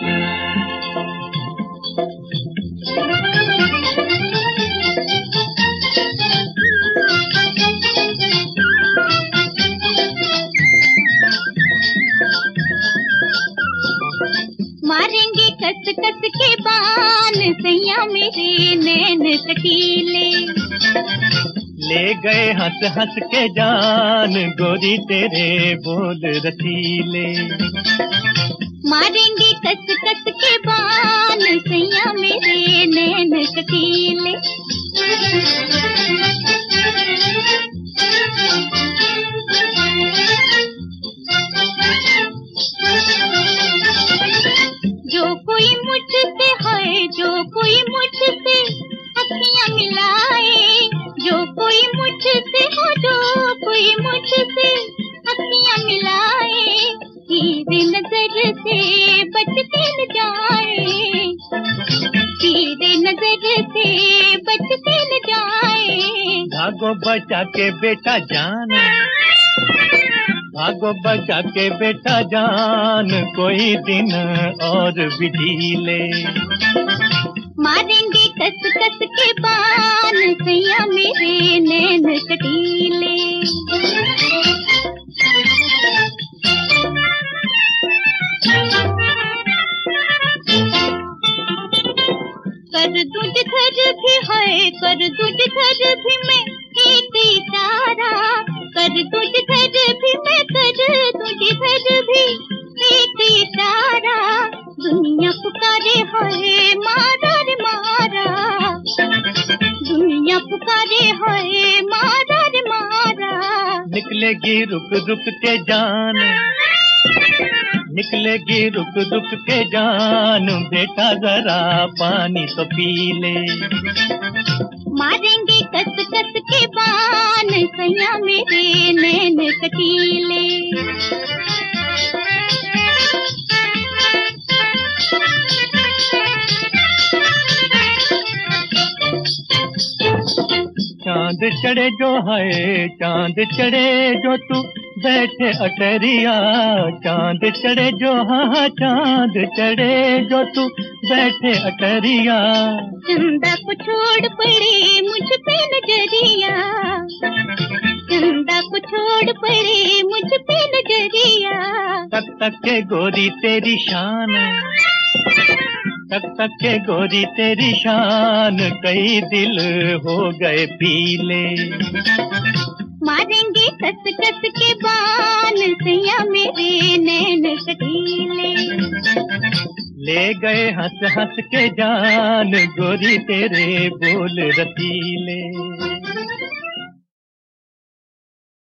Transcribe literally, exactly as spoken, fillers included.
मारेंगे कस कस के बान सैया मेरे नैन कटीले, ले गए हंस हंस के जान गोरी तेरे बोल रसीले। मारेंगे कस कस के बान सैया मेरे नैन कटीले। जो कोई मुझसे है, जो कोई मुझसे अखियां मिलाए, जो कोई मुझसे हो, जो कोई मुझसे अखियां मिलाए, तेरे नजर से बच के न जाए, तेरे नजर से बच के न जाए। भागो बचा के बेटा जान, भागो बचा के बेटा जान, कोई दिन और बिजले। मारेंगे कस कस के बान सैया मेरे नैन कटीले। कर दूं जिधर भी है, कर दूं जिधर भी मैं एक इशारा, कर दूं जिधर भी मैं, कर दूं जिधर भी एक इशारा। दुनिया पुकारे है मारा रे मारा, दुनिया पुकारे है मारा रे मारा। निकलेगी रुक रुक के जान, निकलेगी रुक रुक के जान, बेटा जरा पानी तो पी ले। मारेंगे कस कस के बान सैया मेरे नैन कटीले। चांद चढ़े जो है, चांद चढ़े जो तू बैठे अटरिया, चांद चढ़े जो, हाँ चांद चढ़े जो तू बैठे अटरिया। चंदा को छोड़ पड़े मुझ पे नजरिया, चंदा को छोड़ पड़े मुझ पे नजरिया। तक तक के गोरी तेरी शान, तक तक के गोरी तेरी शान, कई दिल हो गए पीले। मारेंगे कस कस के बान सैया मेरे नैन कटीले। ले गए हंस हंस के जान, गोरी तेरे बोल रसीले।